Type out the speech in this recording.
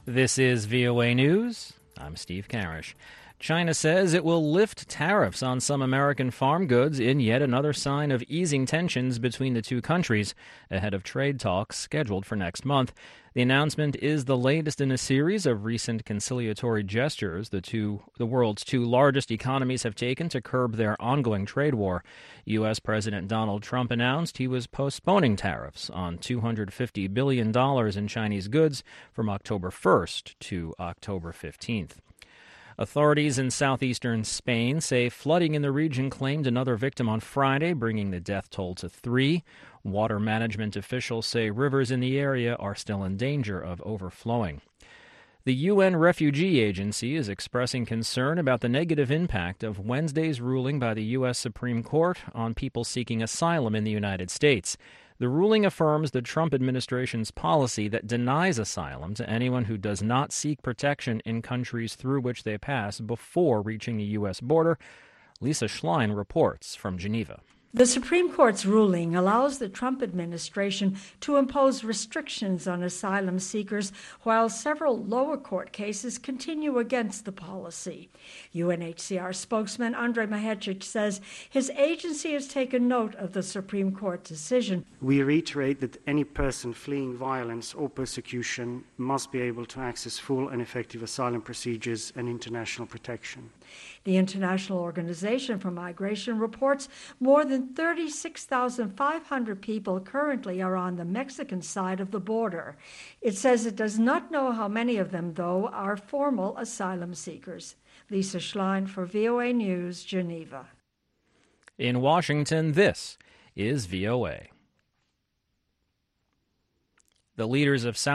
This is VOA News. I'm Steve Karish. China says it will lift tariffs on some American farm goods in yet another sign of easing tensions between the two countries ahead of trade talks scheduled for next month. The announcement is the latest in a series of recent conciliatory gestures the world's two largest economies have taken to curb their ongoing trade war. U.S. President Donald Trump announced he was postponing tariffs on $250 billion in Chinese goods from October 1st to October 15th. Authorities in southeastern Spain say flooding in the region claimed another victim on Friday, bringing the death toll to 3. Water management officials say rivers in the area are still in danger of overflowing. The UN Refugee Agency is expressing concern about the negative impact of Wednesday's ruling by the U.S. Supreme Court on people seeking asylum in the United States. The ruling affirms the Trump administration's policy that denies asylum to anyone who does not seek protection in countries through which they pass before reaching the U.S. border. Lisa Schlein reports from Geneva. The Supreme Court's ruling allows the Trump administration to impose restrictions on asylum seekers while several lower court cases continue against the policy. UNHCR spokesman Andrei Mahecic says his agency has taken note of the Supreme Court decision. We reiterate that any person fleeing violence or persecution must be able to access full and effective asylum procedures and international protection. The International Organization for Migration reports more than 36,500 people currently are on the Mexican side of the border. It says it does not know how many of them, though, are formal asylum seekers. Lisa Schlein for VOA News, Geneva. In Washington, this is VOA. The leaders of South